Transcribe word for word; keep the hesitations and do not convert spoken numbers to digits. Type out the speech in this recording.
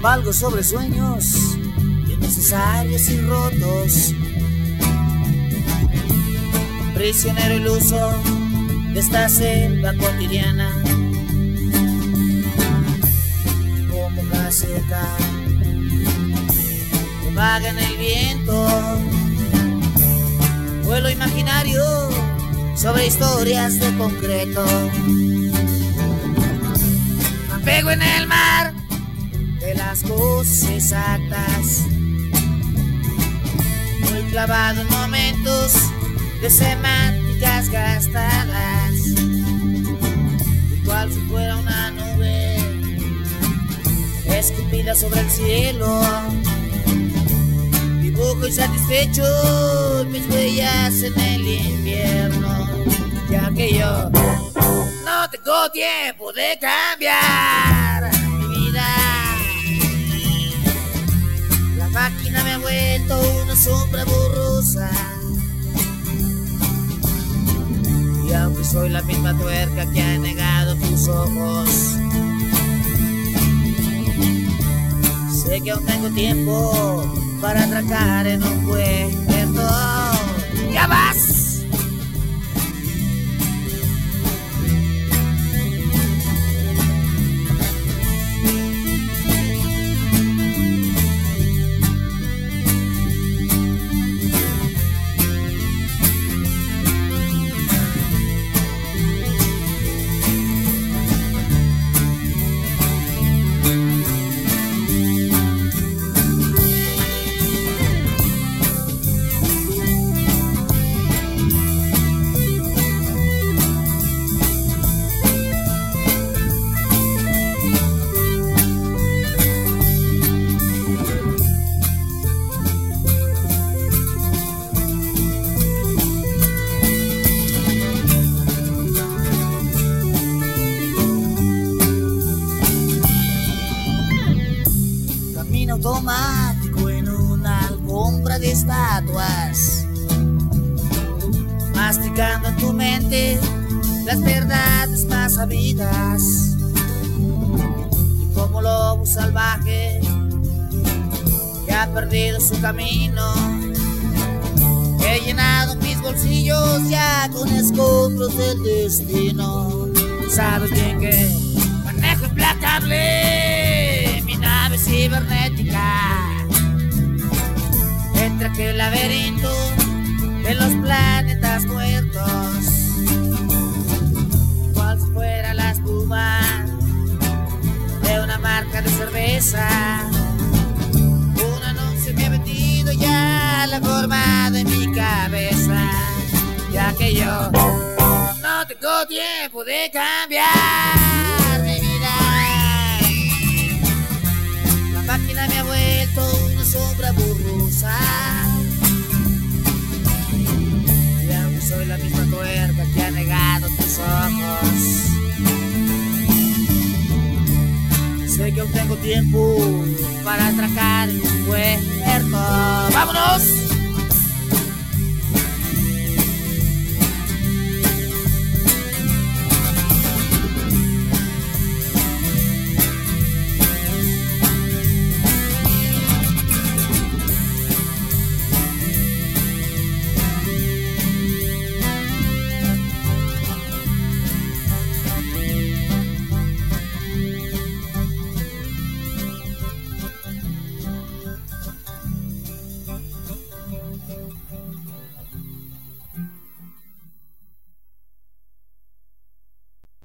Cabalgo sobre sueños innecesarios y rotos, prisionero iluso de esta selva cotidiana. Como hoja seca que vaga en el viento, vuelo imaginario sobre historias de concreto. Me apego en el mar de las cosas exactas, muy clavado en momentos de semánticas gastadas, igual si fuera una nube escupida sobre el cielo. Dibujo insatisfecho mis huellas en el invierno, ya que yo no tengo tiempo de cambiar mi vida. La máquina me ha vuelto una sombra borrosa, y aunque soy la misma tuerca que ha negado tus ojos, sé que aún tengo tiempo para atracar en un puerto. ¡Ya vas! Automático en una alfombra de estatuas, masticando en tu mente las verdades más sabidas, y como lobo salvaje que ha perdido su camino, he llenado mis bolsillos ya con escombros del destino. Sabes bien que manejo implacable mi nave cibernética entre aquel laberinto de los planetas muertos, cual si fuera la espuma de una marca de cerveza. Un anuncio me ha metido ya la forma de mi cabeza, ya que yo no tengo tiempo de cambiar mi vida. La máquina me ha vuelto una sombra borrosa, y aunque soy la misma tuerca que ha negado tus ojos, sé que aún tengo tiempo para atracar en un puerto. ¡Vámonos!